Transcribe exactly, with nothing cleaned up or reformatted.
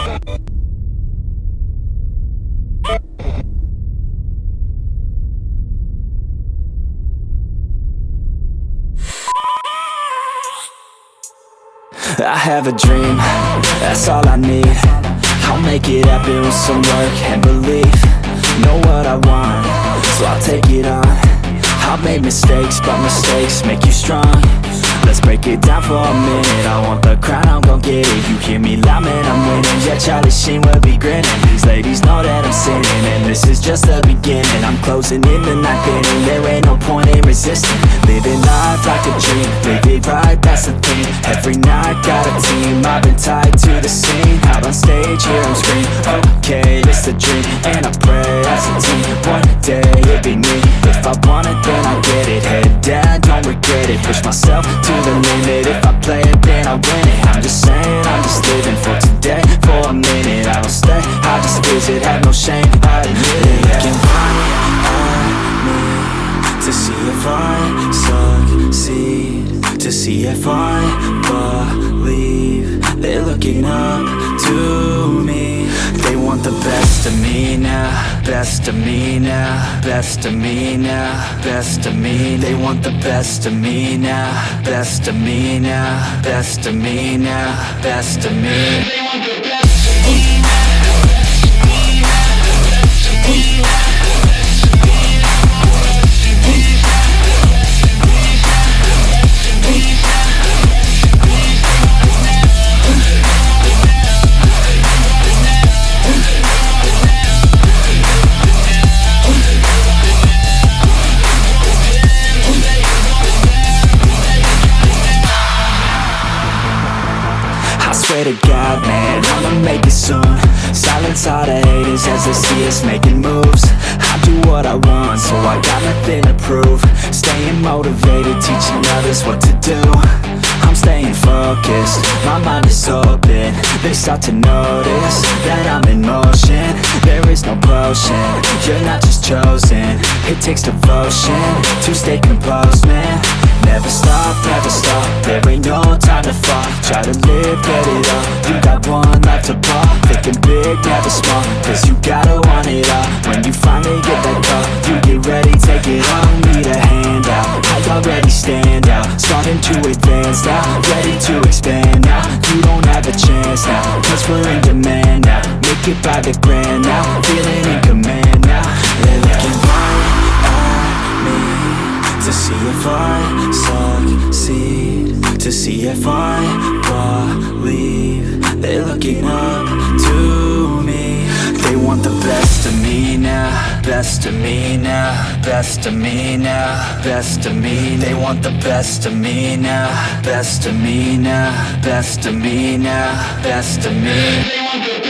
I have a dream, that's all I need. I'll make it happen with some work and belief. Know what I want, so I'll take it on. I've made mistakes, but mistakes make you strong. Let's break it down for a minute. I want the crown, I'm gon' get it. You hear me loud, man, I'm winning. Yeah, Charlie Sheen will be grinning. These ladies know that I'm sinning, and this is just the beginning. I'm closing in the ninth inning, there ain't no point in resisting. Living life like a dream, live it right, that's the thing. Every night, got a team, I've been tied to the scene. Out on stage, hear them scream, okay, it's a dream. And I pray as a team, one day it'll be me. If I want it, then I get it. Head down, don't regret it. Push myself to the limit. If I play it, then I win it. I'm just saying, I'm just living for today. For a minute, I don't stay, I just visit. Have no shame, I admit it. Looking right at me to see if I succeed, to see if I believe. They're looking up to me. They want the best of me now, best of me now, best of me now, best of me. They want the best of me now, best of me now, best of me now, best of me. They want the best of me now. Swear to God, man, I'ma make it soon. Silence all the haters as they see us making moves. I do what I want, so I got nothing to prove. Staying motivated, teaching others what to do. I'm staying focused, my mind is open. They start to notice that I'm in motion. There is no potion, you're not just chosen. It takes devotion to stay composed, man. Never stop, never stop, there ain't no time to fall. Try to live, get it up, you got one life to pop. Thinking big, never small, cause you gotta want it all. When you finally get that call, you get ready, take it on. Need a handout, I already stand out. Starting to advance now, ready to expand now. You don't have a chance now, cause we're in demand now. Make it by the grand now, feeling in command now. They're looking right at me to see if I succeed, to see if I believe. They're looking up to me. They want the best of me now, best of me now, best of me now, best of me. They want the best of me now, best of me now, best of me now, best of me. They want the